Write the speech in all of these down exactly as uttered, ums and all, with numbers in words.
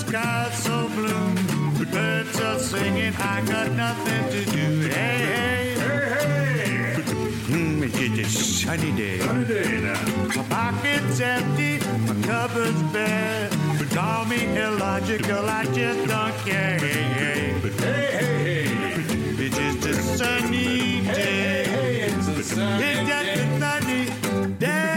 sky's so blue, the birds are singing, I got nothing to do. Hey, hey, hey, hey. Mm, it's a sunny day. Sunny day now. My pocket's empty, my cupboard's bare. But call me illogical, I just don't care. Hey, hey, hey, hey, hey. It's just a sunny day. Hey, hey, hey, it's a sunny day. It's just a sunny day.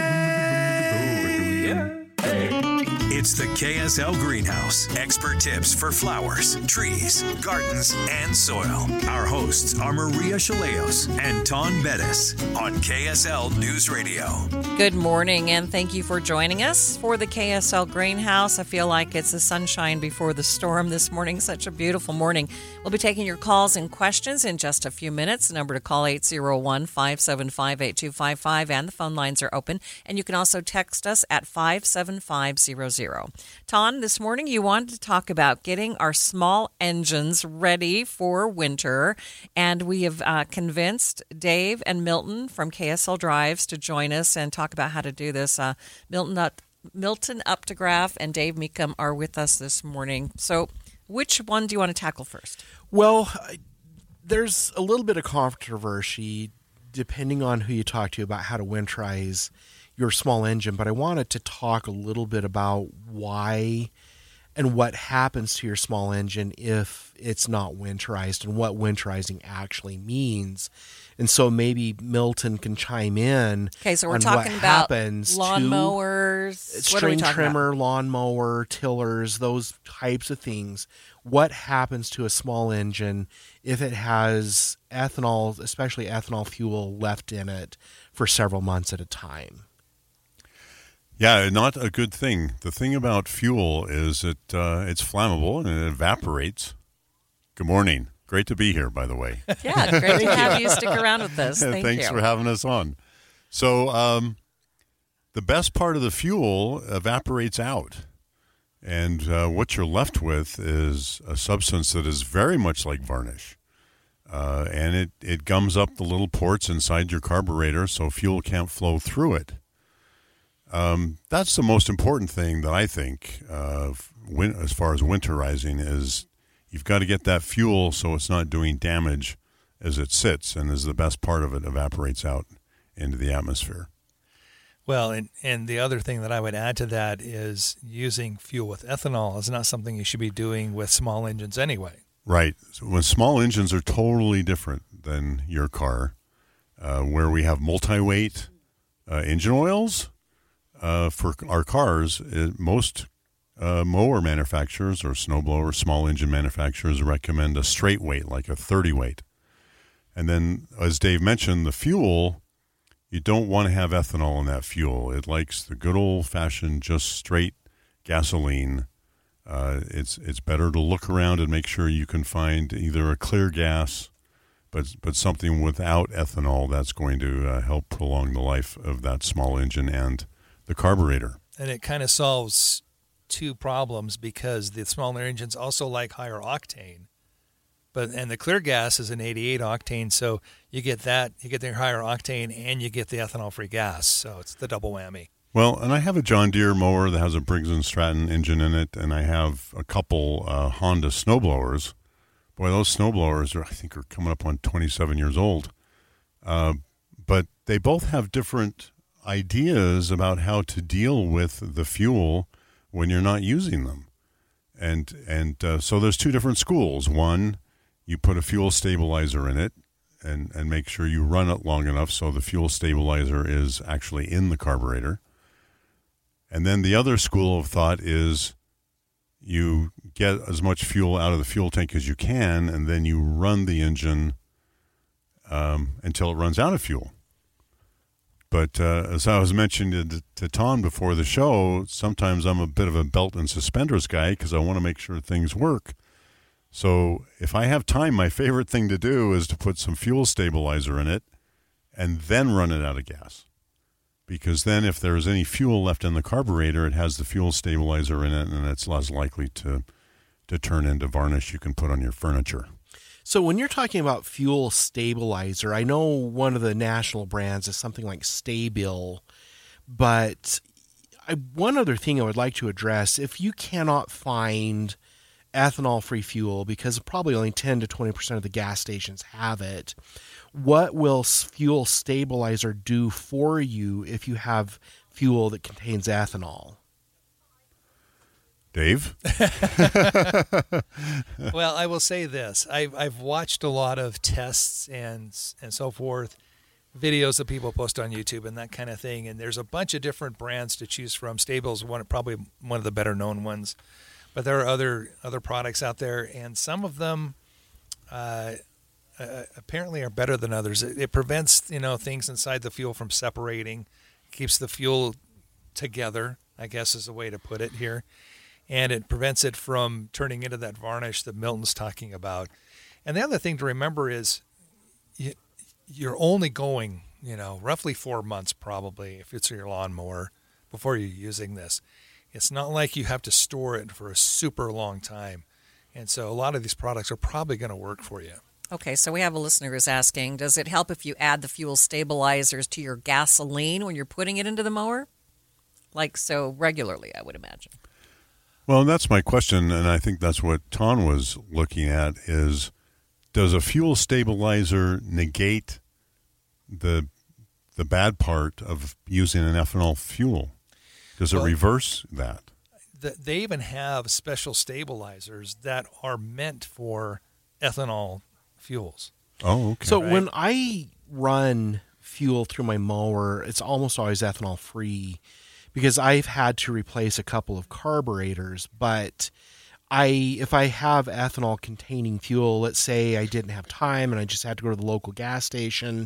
It's the K S L Greenhouse. Expert tips for flowers, trees, gardens, and soil. Our hosts are Maria Chaleos and Ton Bettis on K S L News Radio. Good morning, and thank you for joining us for the K S L Greenhouse. I feel like it's the sunshine before the storm this morning. Such a beautiful morning. We'll be taking your calls and questions in just a few minutes. The number to call eight zero one, five seven five, eight two five five, and the phone lines are open. And you can also text us at five seven five zero zero. Ton, this morning you wanted to talk about getting our small engines ready for winter, and we have uh, convinced Dave and Milton from K S L Drives to join us and talk about how to do this. Uh, Milton, Up, Milton Updegraff and Dave Meekum are with us this morning. So which one do you want to tackle first? Well, there's a little bit of controversy depending on who you talk to about how to winterize your small engine, but I wanted to talk a little bit about why and what happens to your small engine if it's not winterized and what winterizing actually means. And so maybe Milton can chime in. Okay, so we're on talking what about happens lawnmowers, string trimmer, lawnmower, tillers, those types of things. What happens to a small engine if it has ethanol, especially ethanol fuel, left in it for several months at a time? Yeah, not a good thing. The thing about fuel is it uh, it's flammable and it evaporates. Good morning. Great to be here, by the way. Yeah, great to have you stick around with us. Thank Thanks you. for having us on. So um, the best part of the fuel evaporates out. And uh, what you're left with is a substance that is very much like varnish. Uh, and it, it gums up the little ports inside your carburetor so fuel can't flow through it. Um, that's the most important thing that I think uh, win- as far as winterizing is you've got to get that fuel so it's not doing damage as it sits and as the best part of it evaporates out into the atmosphere. Well, and, and the other thing that I would add to that is using fuel with ethanol is not something you should be doing with small engines anyway. Right. So when small engines are totally different than your car, uh, where we have multi-weight uh, engine oils, Uh, for our cars, it, most uh, mower manufacturers or snowblower small engine manufacturers recommend a straight weight, like a thirty weight. And then, as Dave mentioned, the fuel, you don't want to have ethanol in that fuel. It likes the good old-fashioned, just straight gasoline. Uh, it's it's better to look around and make sure you can find either a clear gas, but but something without ethanol that's going to uh, help prolong the life of that small engine and the carburetor. And it kind of solves two problems because the smaller engines also like higher octane, but and the clear gas is an eighty-eight octane, so you get that, you get the higher octane and you get the ethanol-free gas, so it's the double whammy. Well, and I have a John Deere mower that has a Briggs and Stratton engine in it, and I have a couple uh, Honda snowblowers. Boy, those snowblowers are, I think, are coming up on twenty-seven years old, uh, but they both have different ideas about how to deal with the fuel when you're not using them. And and uh, so there's two different schools. One, you put a fuel stabilizer in it and, and make sure you run it long enough so the fuel stabilizer is actually in the carburetor. And then the other school of thought is you get as much fuel out of the fuel tank as you can, and then you run the engine um, until it runs out of fuel. But uh, as I was mentioning to, to Ton before the show, sometimes I'm a bit of a belt and suspenders guy because I want to make sure things work. So if I have time, my favorite thing to do is to put some fuel stabilizer in it and then run it out of gas. Because then if there is any fuel left in the carburetor, it has the fuel stabilizer in it, and it's less likely to, to turn into varnish you can put on your furniture. So when you're talking about fuel stabilizer, I know one of the national brands is something like Stabil, but I, one other thing I would like to address, if you cannot find ethanol-free fuel, because probably only ten to twenty percent of the gas stations have it, what will Fuel Stabilizer do for you if you have fuel that contains ethanol? Dave? Well, I will say this. I've, I've watched a lot of tests and and so forth, videos that people post on YouTube and that kind of thing, and there's a bunch of different brands to choose from. Stable's one, probably one of the better-known ones, but there are other other products out there, and some of them uh, uh, apparently are better than others. It, it prevents, you know, things inside the fuel from separating, keeps the fuel together, I guess is the way to put it here. And it prevents it from turning into that varnish that Milton's talking about. And the other thing to remember is you, you're only going, you know, roughly four months probably, if it's your lawnmower, before you're using this. It's not like you have to store it for a super long time. And so a lot of these products are probably going to work for you. Okay, so we have a listener who's asking, does it help if you add the fuel stabilizers to your gasoline when you're putting it into the mower? Like so regularly, I would imagine. Well, that's my question, and I think that's what Ton was looking at, is does a fuel stabilizer negate the the bad part of using an ethanol fuel? Does it well, reverse that? The, they even have special stabilizers that are meant for ethanol fuels. Oh, okay. So right? when I run fuel through my mower, it's almost always ethanol free, because I've had to replace a couple of carburetors. But I, if I have ethanol containing fuel, let's say I didn't have time and I just had to go to the local gas station,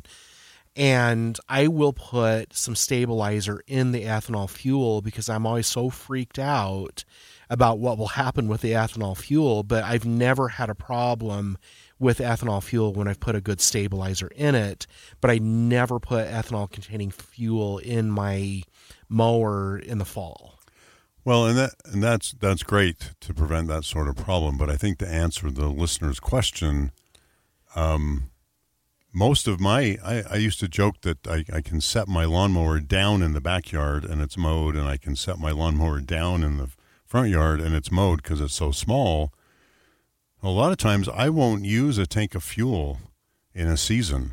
and I will put some stabilizer in the ethanol fuel because I'm always so freaked out about what will happen with the ethanol fuel. But I've never had a problem with ethanol fuel when I've put a good stabilizer in it. But I never put ethanol containing fuel in my mower in the fall. Well, and that and that's that's great to prevent that sort of problem. But I think to answer the listener's question, um, most of my I, I used to joke that I, I can set my lawnmower down in the backyard and it's mowed, and I can set my lawnmower down in the front yard and it's mowed because it's so small. A lot of times I won't use a tank of fuel in a season,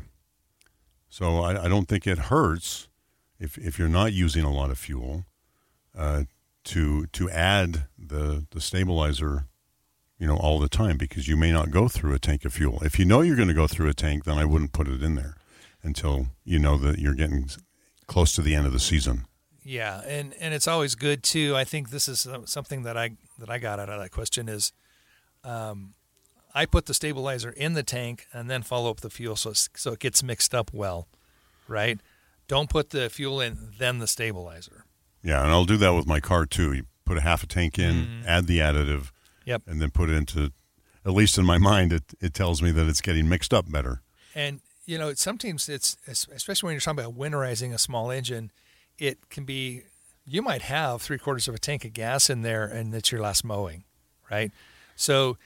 so I, I don't think it hurts if if you're not using a lot of fuel, uh, to to add the the stabilizer, you know, all the time, because you may not go through a tank of fuel. If you know you're going to go through a tank, then I wouldn't put it in there until you know that you're getting close to the end of the season. Yeah, and, and it's always good too. I think this is something that I that I got out of that question is, um, I put the stabilizer in the tank and then follow up the fuel so it's, so it gets mixed up well, right? Don't put the fuel in, then the stabilizer. Yeah, and I'll do that with my car too. You put a half a tank in, mm-hmm. add the additive, yep, and then put it into, at least in my mind, it, it tells me that it's getting mixed up better. And, you know, sometimes it's, especially when you're talking about winterizing a small engine, it can be, you might have three quarters of a tank of gas in there and it's your last mowing, right? So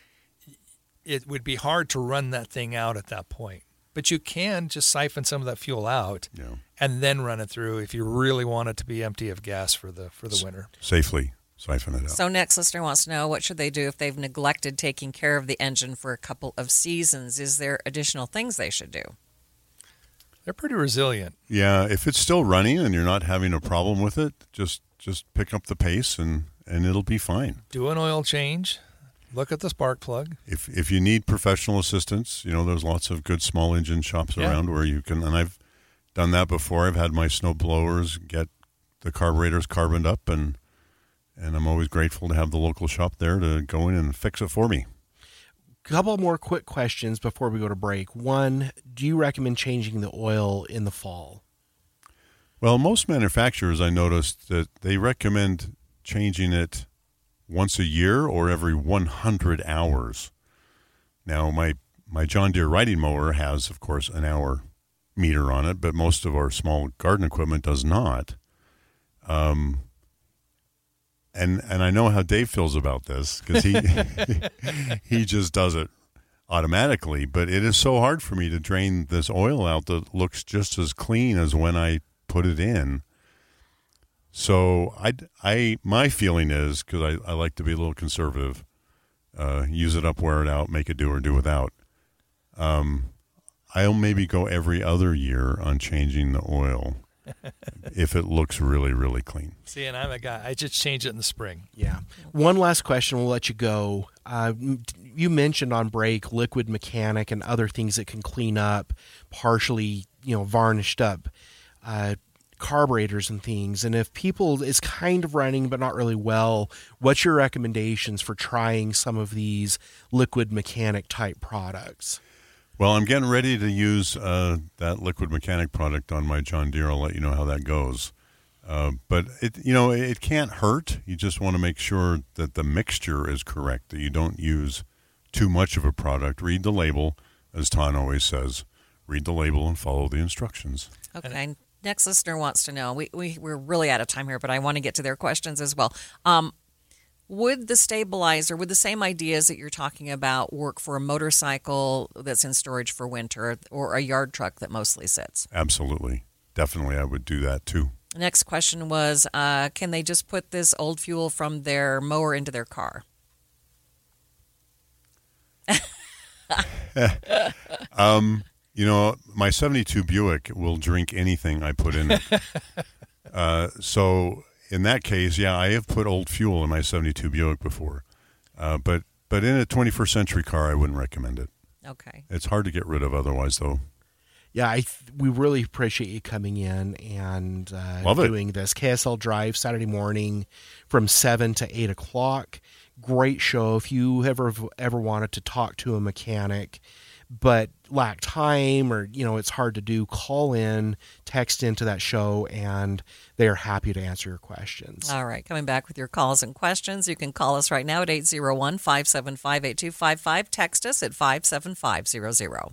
it would be hard to run that thing out at that point. But you can just siphon some of that fuel out, yeah, and then run it through if you really want it to be empty of gas for the for the winter. Safely siphon it out. So next listener wants to know, what should they do if they've neglected taking care of the engine for a couple of seasons? Is there additional things they should do? They're pretty resilient. Yeah, if it's still running and you're not having a problem with it, just just pick up the pace and, and it'll be fine. Do an oil change. Look at the spark plug. If if you need professional assistance, you know, there's lots of good small engine shops yeah. around where you can, and I've done that before. I've had my snow blowers get the carburetors carboned up, and and I'm always grateful to have the local shop there to go in and fix it for me. A couple more quick questions before we go to break. One, do you recommend changing the oil in the fall? Well, most manufacturers, I noticed that they recommend changing it once a year or every one hundred hours. Now, my, my John Deere riding mower has, of course, an hour meter on it, but most of our small garden equipment does not. Um, and and I know how Dave feels about this, because he he just does it automatically. But it is so hard for me to drain this oil out that looks just as clean as when I put it in. So I, I my feeling is, because I, I like to be a little conservative, uh, use it up, wear it out, make it do or do without. Um, I'll maybe go every other year on changing the oil if it looks really, really clean. See, and I'm a guy, I just change it in the spring. Yeah. One last question, we'll let you go. Uh, you mentioned on break liquid mechanic and other things that can clean up partially, you know, varnished up uh, carburetors and things. And if people is kind of running but not really well, what's your recommendations for trying some of these liquid mechanic type products? Well, I'm getting ready to use uh, that liquid mechanic product on my John Deere. I'll let you know how that goes. Uh, but it, you know, it can't hurt. You just want to make sure that the mixture is correct, that you don't use too much of a product. Read the label, as Ton always says. Read the label and follow the instructions. Okay. Next listener wants to know. We we we're really out of time here, but I want to get to their questions as well. Um, Would the stabilizer, would the same ideas that you're talking about work for a motorcycle that's in storage for winter or a yard truck that mostly sits? Absolutely. Definitely, I would do that too. Next question was, uh, can they just put this old fuel from their mower into their car? um, you know, my seventy-two Buick will drink anything I put in it. uh, so... In that case, yeah, I have put old fuel in my seventy-two Buick before. Uh, but but in a twenty-first century car, I wouldn't recommend it. Okay. It's hard to get rid of otherwise, though. Yeah, I th- we really appreciate you coming in and uh, Love it. doing this. K S L Drive, Saturday morning from seven to eight o'clock. Great show. If you ever ever wanted to talk to a mechanic but lack time or, you know, it's hard to do, call in, text into that show, and they are happy to answer your questions. All right. Coming back with your calls and questions. You can call us right now at eight oh one, five seven five, eight two five five. Text us at five seven five zero zero.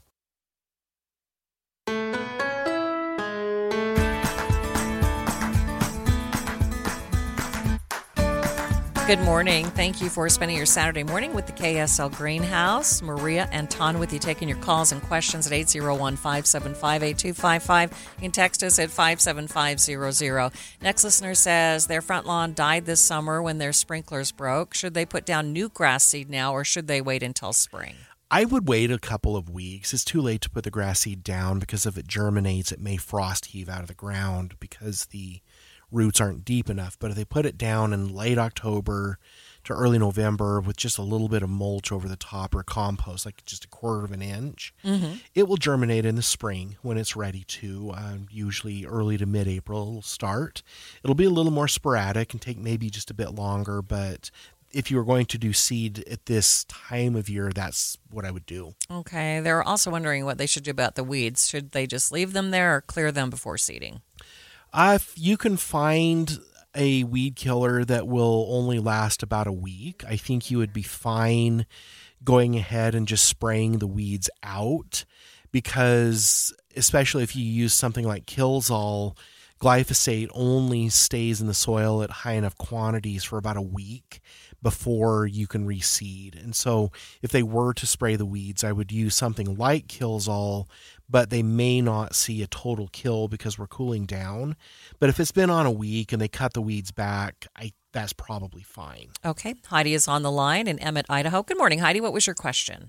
Good morning. Thank you for spending your Saturday morning with the K S L Greenhouse. Maria and Ton with you, taking your calls and questions at eight oh one, five seven five, eight two five five. You can text us at five seven five zero zero. Next listener says their front lawn died this summer when their sprinklers broke. Should they put down new grass seed now, or should they wait until spring? I would wait a couple of weeks. It's too late to put the grass seed down because if it germinates, it may frost heave out of the ground because the roots aren't deep enough. But if they put it down in late October to early November with just a little bit of mulch over the top or compost, like just a quarter of an inch, mm-hmm. it will germinate in the spring when it's ready to, uh, usually early to mid-April it'll start. It'll be a little more sporadic and take maybe just a bit longer, but if you were going to do seed at this time of year, that's what I would do. Okay. They're also wondering what they should do about the weeds. Should they just leave them there or clear them before seeding? Uh, if you can find a weed killer that will only last about a week, I think you would be fine going ahead and just spraying the weeds out, because especially if you use something like Kills-All, glyphosate only stays in the soil at high enough quantities for about a week before you can reseed. And so if they were to spray the weeds, I would use something like Kills-All, but they may not see a total kill because we're cooling down. But if it's been on a week and they cut the weeds back, I that's probably fine. Okay. Heidi is on the line in Emmett, Idaho. Good morning, Heidi. What was your question?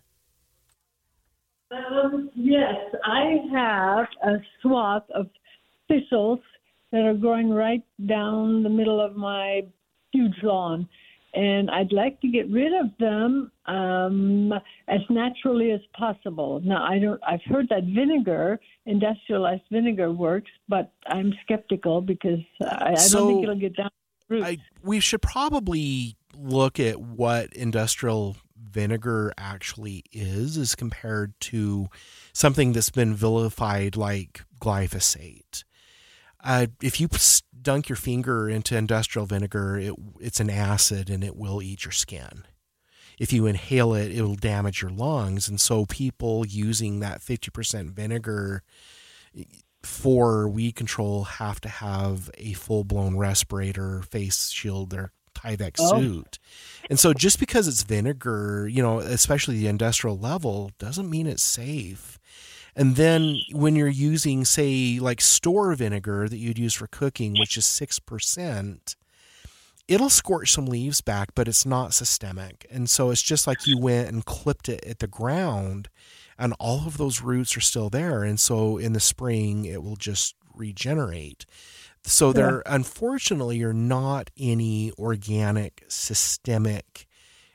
Um, yes, I have a swath of thistles that are growing right down the middle of my huge lawn. And I'd like to get rid of them um, as naturally as possible. Now, I don't. I've heard that vinegar, industrialized vinegar, works, but I'm skeptical because I, I So, don't think it'll get down to the roots. I, we should probably look at what industrial vinegar actually is as compared to something that's been vilified like glyphosate. Uh, if you dunk your finger into industrial vinegar, it, it's an acid and it will eat your skin. If you inhale it, it will damage your lungs. And so people using that fifty percent vinegar for weed control have to have a full-blown respirator, face shield, or Tyvek Oh. suit. And so just because it's vinegar, you know, especially the industrial level, doesn't mean it's safe. And then when you're using, say, like store vinegar that you'd use for cooking, which is six percent, it'll scorch some leaves back, but it's not systemic. And so it's just like you went and clipped it at the ground, and all of those roots are still there. And so in the spring, it will just regenerate. So there, yeah. unfortunately, are not any organic systemic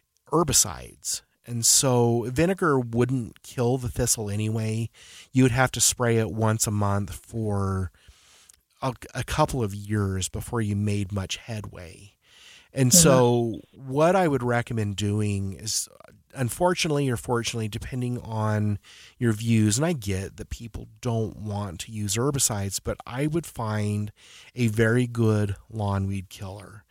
herbicides. And so vinegar wouldn't kill the thistle anyway. You would have to spray it once a month for a, a couple of years before you made much headway. And mm-hmm. so what I would recommend doing is, unfortunately or fortunately, depending on your views, and I get that people don't want to use herbicides, but I would find a very good lawn weed killer.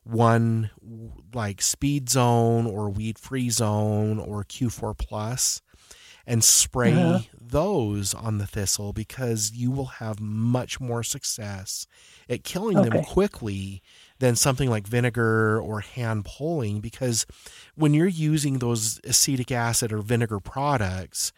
One like Speed Zone or Weed Free Zone or Q four Plus, and spray uh-huh. those on the thistle, because you will have much more success at killing okay. them quickly than something like vinegar or hand pulling, because when you're using those acetic acid or vinegar products,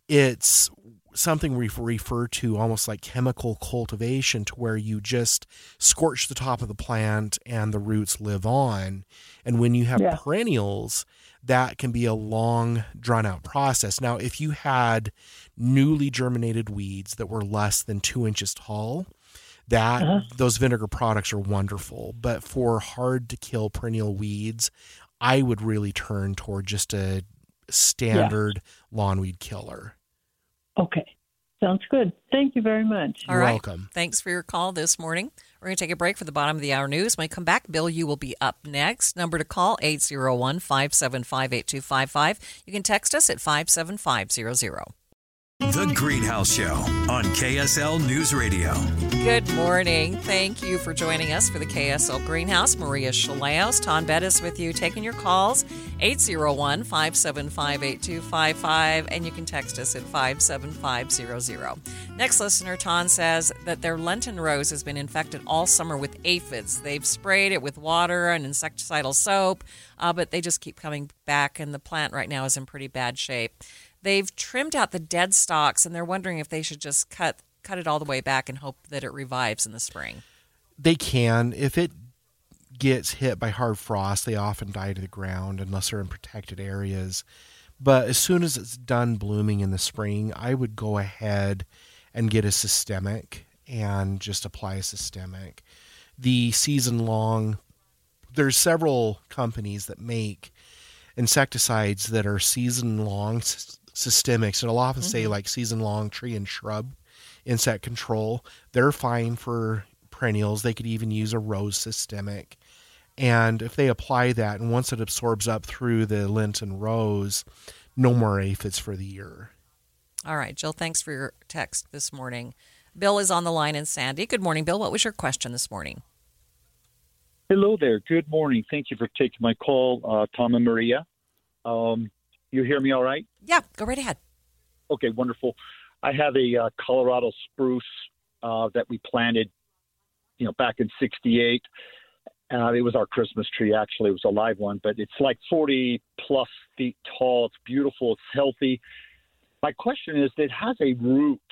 it's something we refer to almost like chemical cultivation, to where you just scorch the top of the plant and the roots live on. And when you have yeah. perennials, that can be a long, drawn-out process. Now, if you had newly germinated weeds that were less than two inches tall, that uh-huh. those vinegar products are wonderful. But for hard-to-kill perennial weeds, I would really turn toward just a standard yeah. lawn weed killer. Okay. Sounds good. Thank you very much. All You're right. welcome. Thanks for your call this morning. We're going to take a break for the bottom of the hour news. When we come back, Bill, you will be up next. Number to call, eight zero one, five seven five, eight two five five. You can text us at five seven five zero zero. The Greenhouse Show on K S L News Radio. Good morning. Thank you for joining us for the K S L Greenhouse. Maria Shilaos, Ton Bettis with you, taking your calls, eight zero one, five seven five, eight two five five, and you can text us at five seven five zero zero. Next listener, Ton, says that their Lenten rose has been infected all summer with aphids. They've sprayed it with water and insecticidal soap, uh, but they just keep coming back, and the plant right now is in pretty bad shape. They've trimmed out the dead stalks, and they're wondering if they should just cut cut it all the way back and hope that it revives in the spring. They can. If it gets hit by hard frost, they often die to the ground unless they're in protected areas. But as soon as it's done blooming in the spring, I would go ahead and get a systemic and just apply a systemic. The season-long, there's several companies that make insecticides that are season-long systemics, and I'll often mm-hmm. say like season-long tree and shrub insect control. They're fine for perennials. They could even use a rose systemic. And if they apply that, and once it absorbs up through the Lenten rose, no more aphids for the year. All right, Jill, thanks for your text this morning. Bill is on the line in Sandy. Good morning, Bill. What was your question this morning? Hello there. Good morning. Thank you for taking my call, uh, Tom and Maria. Um, you hear me all right? Yeah, go right ahead. Okay, wonderful. I have a uh, Colorado spruce uh, that we planted, you know, back in sixty-eight. Uh, it was our Christmas tree, actually. It was a live one, but it's like forty plus feet tall. It's beautiful. It's healthy. My question is, it has a root.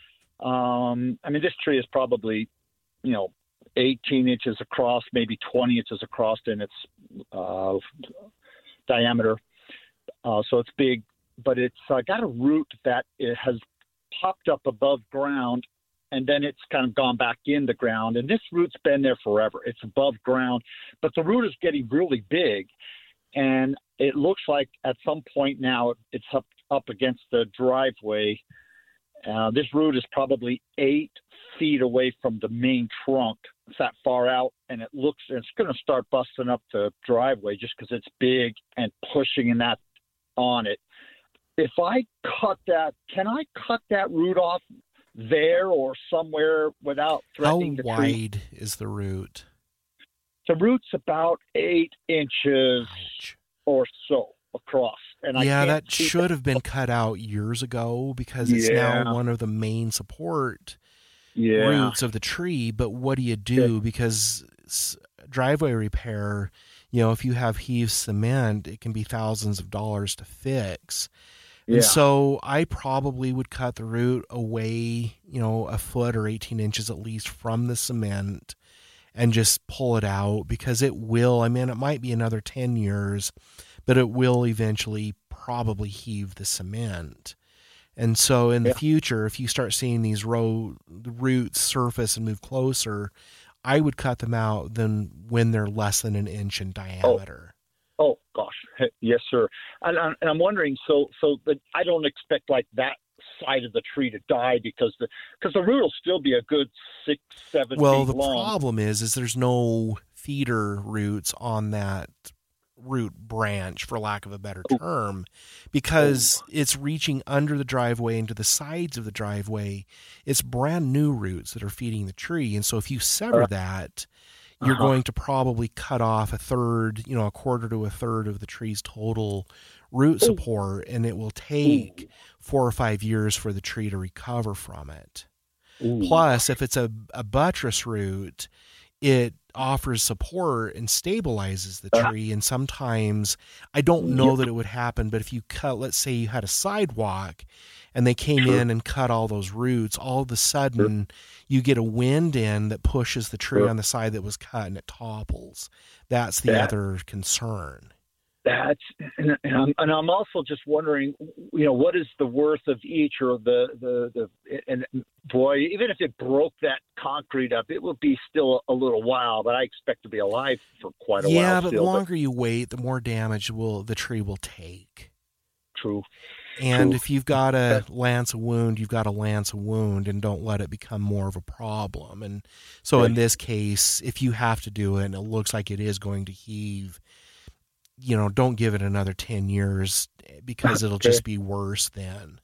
Um, I mean, this tree is probably, you know, eighteen inches across, maybe twenty inches across in its uh, diameter. Uh, so it's big, but it's uh, got a root that it has popped up above ground, and then it's kind of gone back in the ground. And this root's been there forever. It's above ground, but the root is getting really big. And it looks like at some point now it's up, up against the driveway. Uh, this root is probably eight feet away from the main trunk. It's that far out, and it looks, it's going to start busting up the driveway just because it's big and pushing in that on it. If I cut that, can I cut that root off there or somewhere without threatening the tree? How wide is the root? The root's about eight inches Ouch. or so across. And I yeah, can't that should have been cut out years ago because it's yeah. now one of the main support yeah. roots of the tree. But what do you do? Yeah. Because driveway repair, you know, if you have heaved cement, it can be thousands of dollars to fix. And so I probably would cut the root away, you know, a foot or eighteen inches at least from the cement and just pull it out, because it will, I mean, it might be another ten years, but it will eventually probably heave the cement. And so in the Yeah. future, if you start seeing these ro- roots surface and move closer, I would cut them out than when they're less than an inch in diameter. Oh gosh, yes, sir. And, I'm- and I'm wondering, so so that I don't expect like that side of the tree to die because the because the root will still be a good six, seven Well, feet the long. problem is, is there's no feeder roots on that root branch, for lack of a better term, because it's reaching under the driveway into the sides of the driveway. It's brand new roots that are feeding the tree. And so if you sever Uh, that, you're uh-huh. going to probably cut off a third, you know, a quarter to a third of the tree's total root support, and it will take four or five years for the tree to recover from it. Ooh. Plus, if it's a, a buttress root, it offers support and stabilizes the Uh-huh. tree. And sometimes, I don't know that it would happen, but if you cut, let's say you had a sidewalk and they came Sure. in and cut all those roots, all of a sudden you get a wind in that pushes the tree Sure. on the side that was cut and it topples. That's the That- other concern. That's and, and I'm and I'm also just wondering, you know, what is the worth of each, or the the the and boy, even if it broke that concrete up, it would be still a little while. But I expect to be alive for quite a Yeah, while. but the still, longer you wait, the more damage will the tree will take. True. And True. if you've got a lance a wound, you've got a lance a wound, and don't let it become more of a problem. And so in Right. this case, if you have to do it and it looks like it is going to heave, you know, don't give it another ten years, because it'll Okay. just be worse then.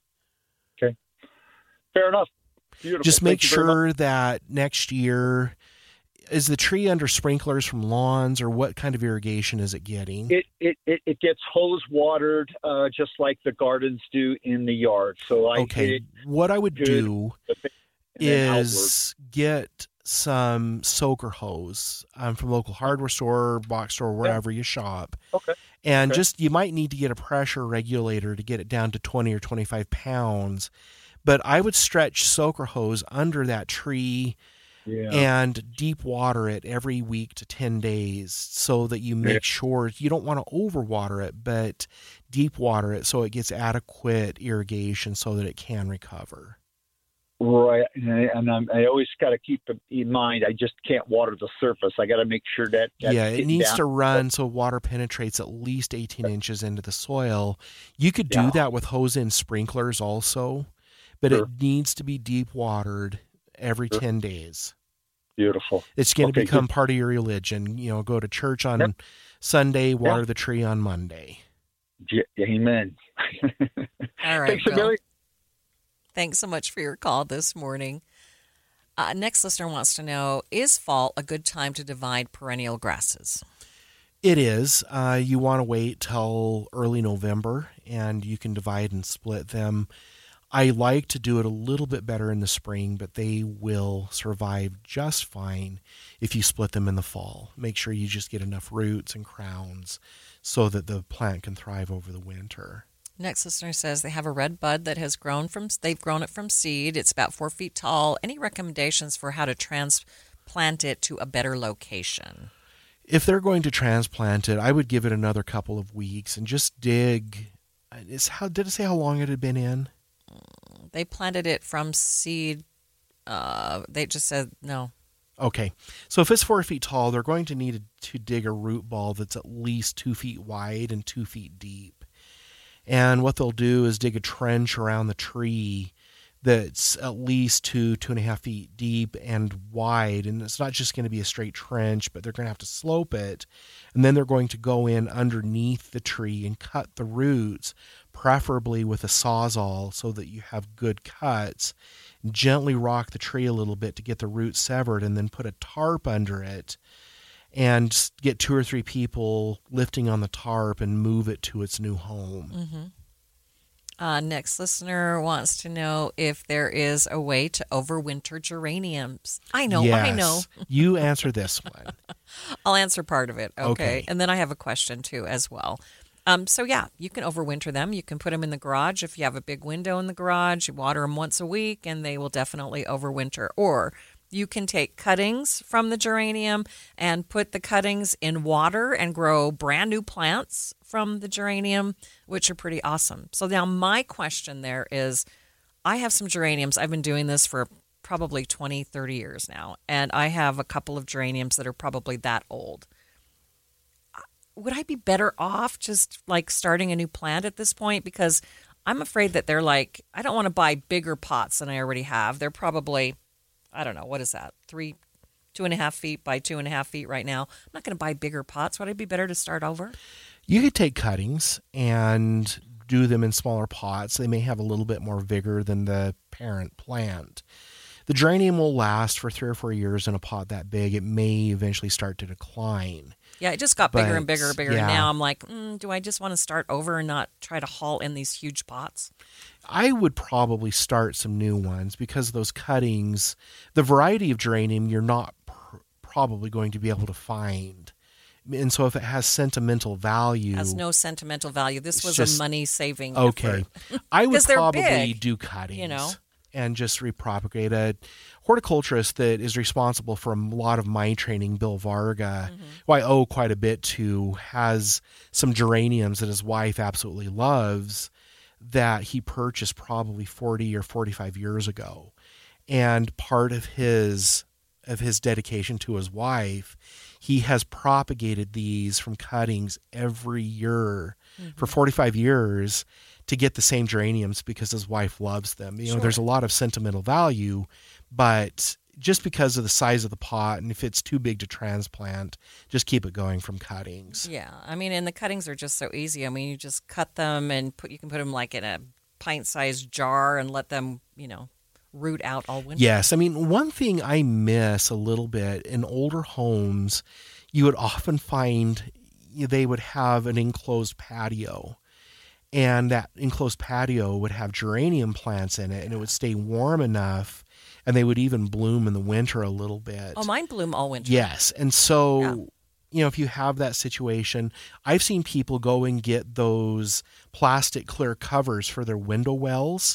Fair enough. Beautiful. Just make Thank you very much. sure that next year, is the tree under sprinklers from lawns, or what kind of irrigation is it getting? It, it, it, it gets hose watered uh, just like the gardens do in the yard. So I Okay, hit it what I would good, do and then is get some soaker hose um, from local hardware store, box store, wherever you shop. Okay. And Okay. just, you might need to get a pressure regulator to get it down to twenty or twenty-five pounds. But I would stretch soaker hose under that tree Yeah. and deep water it every week to ten days, so that you make Yeah. sure you don't want to overwater it, but deep water it so it gets adequate irrigation so that it can recover. Right, and, I, and I'm, I always got to keep in mind, I just can't water the surface. I got to make sure that that's Yeah, it getting needs down. to run so water penetrates at least eighteen inches into the soil. You could do Yeah. that with hose-in sprinklers also, but Sure. it needs to be deep watered every Sure. ten days. Beautiful. It's going to Okay, become good. part of your religion. You know, go to church on Yep. Sunday, water Yeah. the tree on Monday. J- Amen. All right, Thanks a Bill. million. Thanks so much for your call this morning. Uh, next listener wants to know, is fall a good time to divide perennial grasses? It is. Uh, you want to wait till early November, and you can divide and split them. I like to do it a little bit better in the spring, but they will survive just fine if you split them in the fall. Make sure you just get enough roots and crowns so that the plant can thrive over the winter. Next listener says they have a red bud that has grown from, they've grown it from seed. It's about four feet tall. Any recommendations for how to transplant it to a better location? If they're going to transplant it, I would give it another couple of weeks and just dig. Is how did it say how long it had been in? They planted it from seed. Uh, they just said no. Okay, so if it's four feet tall, they're going to need to dig a root ball that's at least two feet wide and two feet deep. And what they'll do is dig a trench around the tree that's at least two, two and a half feet deep and wide. And it's not just going to be a straight trench, but they're going to have to slope it. And then they're going to go in underneath the tree and cut the roots, preferably with a Sawzall so that you have good cuts. Gently rock the tree a little bit to get the roots severed, and then put a tarp under it and get two or three people lifting on the tarp and move it to its new home. Mm-hmm. Uh, next listener wants to know if there is a way to overwinter geraniums. I know, yes. I know. You answer this one. I'll answer part of it. Okay. Okay. And then I have a question too as well. Um, so, yeah, you can overwinter them. You can put them in the garage. If you have a big window in the garage, you water them once a week, and they will definitely overwinter. Or you can take cuttings from the geranium and put the cuttings in water and grow brand new plants from the geranium, which are pretty awesome. So now my question there is, I have some geraniums. I've been doing this for probably twenty, thirty years now, and I have a couple of geraniums that are probably that old. Would I be better off just like starting a new plant at this point? Because I'm afraid that they're like, I don't want to buy bigger pots than I already have. They're probably, I don't know, what is that? Three, two and a half feet by two and a half feet right now. I'm not going to buy bigger pots. Would it be better to start over? You could take cuttings and do them in smaller pots. They may have a little bit more vigor than the parent plant. The geranium will last for three or four years in a pot that big. It may eventually start to decline. Yeah, it just got bigger But, and bigger and bigger. yeah. And now I'm like, mm, do I just want to start over and not try to haul in these huge pots? I would probably start some new ones because those cuttings, the variety of geranium you're not pr- probably going to be able to find. And so if it has sentimental value. Has no sentimental value. This It's was just- a money-saving Okay. effort. I would 'Cause they're probably big, do cuttings. you know. And just repropagate. A horticulturist that is responsible for a lot of my training, Bill Varga, Mm-hmm. who I owe quite a bit to, has some geraniums that his wife absolutely loves that he purchased probably forty or forty-five years ago. And part of his of his dedication to his wife, he has propagated these from cuttings every year for forty-five years to get the same geraniums because his wife loves them. You know, Sure. there's a lot of sentimental value, but just because of the size of the pot, and if it's too big to transplant, just keep it going from cuttings. Yeah, I mean, and the cuttings are just so easy. I mean, you just cut them and put. You can put them like in a pint-sized jar and let them, you know, root out all winter. Yes. I mean, one thing I miss a little bit in older homes, you would often find they would have an enclosed patio. And that enclosed patio would have geranium plants in it, and it would stay warm enough, and they would even bloom in the winter a little bit. Oh, mine bloom all winter. Yes. And so, Yeah. you know, if you have that situation, I've seen people go and get those plastic clear covers for their window wells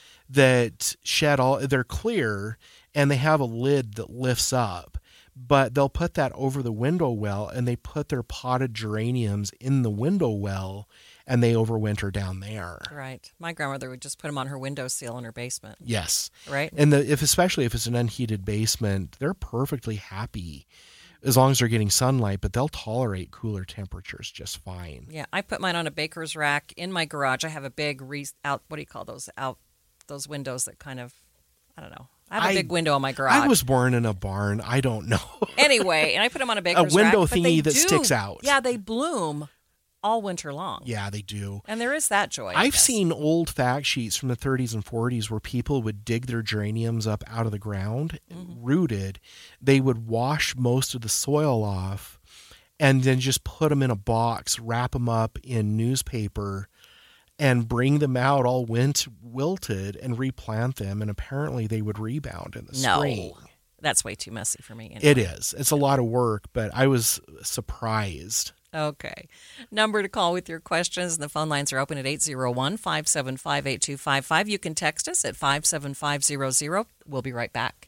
that shed all, they're clear, and they have a lid that lifts up. But they'll put that over the window well, and they put their potted geraniums in the window well, and they overwinter down there. Right. My grandmother would just put them on her windowsill in her basement. Yes. Right. And the, if especially if it's an unheated basement, they're perfectly happy as long as they're getting sunlight, but they'll tolerate cooler temperatures just fine. Yeah, I put mine on a baker's rack in my garage. I have a big re- out. What do you call those? Out those windows that kind of, I don't know. I have a I- big window in my garage. I was born in a barn. I don't know. anyway, and I put them on a baker's window rack, but they thingy that do- sticks out. Yeah, they bloom all winter long. Yeah, they do. And there is that joy. I I've guess. seen old fact sheets from the thirties and forties where people would dig their geraniums up out of the ground, Mm-hmm. rooted. They would wash most of the soil off and then just put them in a box, wrap them up in newspaper, and bring them out all wint- wilted and replant them. And apparently they would rebound in the No, spring. that's way too messy for me. Anyway. It is. It's a lot of work, but I was surprised. Okay. Number to call with your questions. And the phone lines are open at eight zero one, five seven five, eight two five five. You can text us at five seven five zero zero. We'll be right back.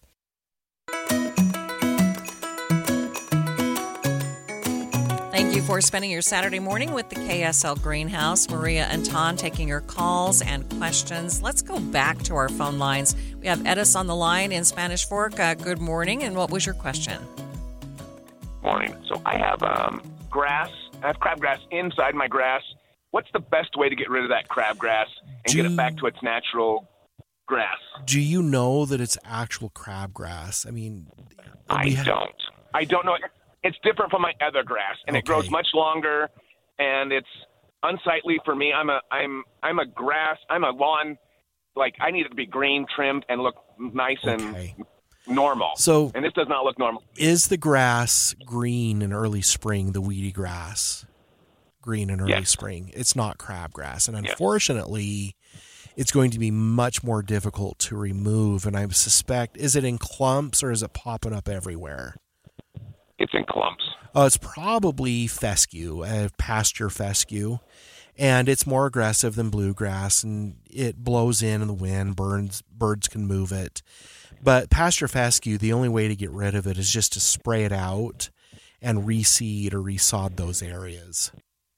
Thank you for spending your Saturday morning with the K S L Greenhouse. Maria and Ton taking your calls and questions. Let's go back to our phone lines. We have Edis on the line in Spanish Fork. Uh, good morning. And what was your question? Morning. So I have um, grass. I have crabgrass inside my grass. What's the best way to get rid of that crabgrass and Do- get it back to its natural grass? Do you know that it's actual crabgrass? I mean, I we ha- don't. I don't know. It's different from my other grass, and it Okay. grows much longer, and it's unsightly for me. I'm a I'm I'm a grass. I'm a lawn. Like I need it to be green, trimmed, and look nice Okay. and normal. So- and this does not look normal. Is the grass green in early spring, the weedy grass? Green in early Yes. spring. It's not crabgrass. And Yes. unfortunately, it's going to be much more difficult to remove. And I suspect, is it in clumps or is it popping up everywhere? It's in clumps. Uh, it's probably fescue, uh, pasture fescue, and it's more aggressive than bluegrass, and it blows in in the wind. Birds, birds can move it. But pasture fescue, the only way to get rid of it is just to spray it out and reseed or resod those areas.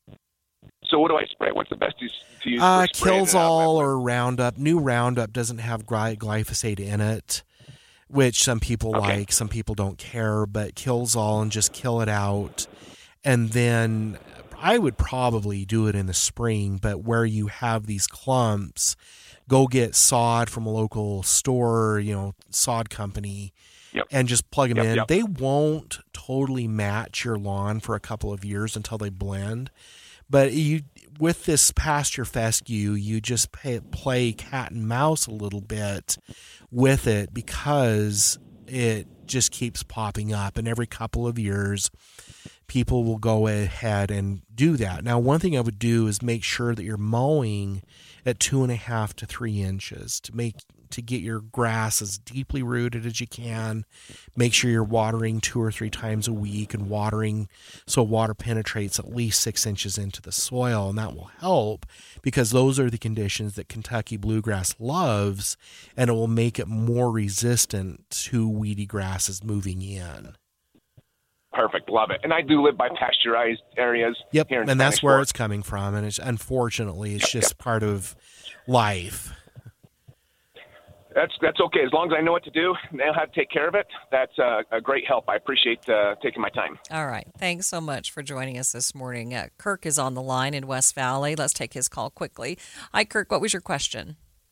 So what do I spray? What's the best to, to use? Uh, for spraying Kills it out? All or Roundup. New Roundup doesn't have gly- glyphosate in it, which some people Okay. like, some people don't care, but Kills All and just kill it out. And then I would probably do it in the spring, but where you have these clumps, go get sod from a local store, you know, sod company, Yep. and just plug them Yep, in. yep. They won't totally match your lawn for a couple of years until they blend. But you, with this pasture fescue, you just pay, play cat and mouse a little bit with it because it just keeps popping up. And every couple of years, people will go ahead and do that. Now, one thing I would do is make sure that you're mowing at two and a half to three inches to make to get your grass as deeply rooted as you can. Make sure you're watering two or three times a week and watering so water penetrates at least six inches into the soil, and that will help because those are the conditions that Kentucky bluegrass loves, and it will make it more resistant to weedy grasses moving in. Perfect. Love it. And I do live by pasteurized areas. Yep, Here in and that's Spanish where Fork. it's coming from, and it's unfortunately it's Yep, just part of life. That's that's okay. As long as I know what to do and know how to take care of it, that's uh, a great help. I appreciate uh, taking my time. All right. Thanks so much for joining us this morning. Uh, Kirk is on the line in West Valley. Let's take his call quickly. Hi, Kirk. What was your question?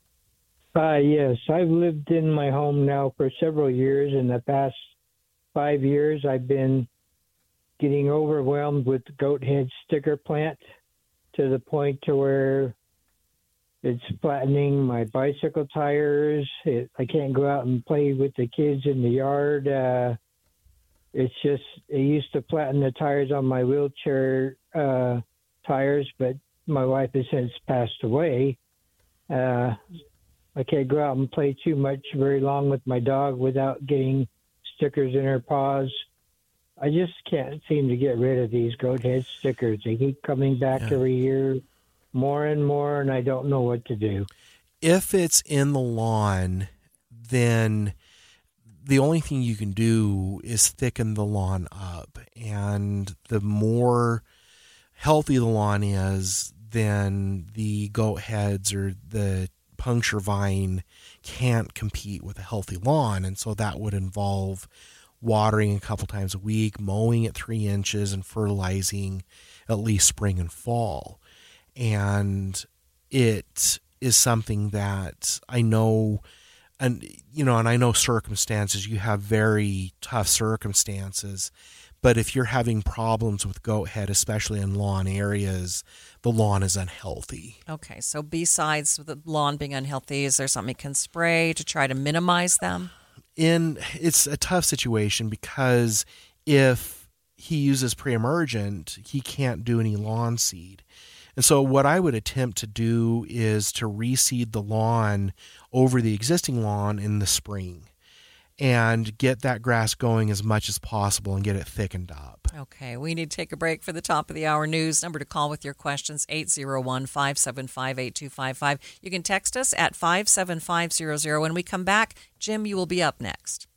Uh, yes, I've lived in my home now for several years. In the past five years, I've been getting overwhelmed with goat head sticker plant to the point to where it's flattening my bicycle tires. It, I can't go out and play with the kids in the yard. Uh, it's just, it used to flatten the tires on my wheelchair uh, tires, but my wife has since passed away. Uh, I can't go out and play too much very long with my dog without getting stickers in her paws. I just can't seem to get rid of these goat head stickers. They keep coming back Yeah. every year, more and more, and I don't know what to do. If it's in the lawn, then the only thing you can do is thicken the lawn up. And the more healthy the lawn is, then the goat heads or the puncture vine can't compete with a healthy lawn. And so that would involve watering a couple times a week, mowing at three inches, and fertilizing at least spring and fall. And it is something that I know, and you know, and I know circumstances, you have very tough circumstances, but if you're having problems with goat head, especially in lawn areas, the lawn is unhealthy. Okay, so besides the lawn being unhealthy, is there something you can spray to try to minimize them? In it's a tough situation because if he uses pre-emergent, he can't do any lawn seed. And so what I would attempt to do is to reseed the lawn over the existing lawn in the spring and get that grass going as much as possible and get it thickened up. Okay, we need to take a break for the top of the hour news. Number to call with your questions, eight zero one, five seven five, eight two five five. You can text us at five seven five zero zero. When we come back, Jim, you will be up next.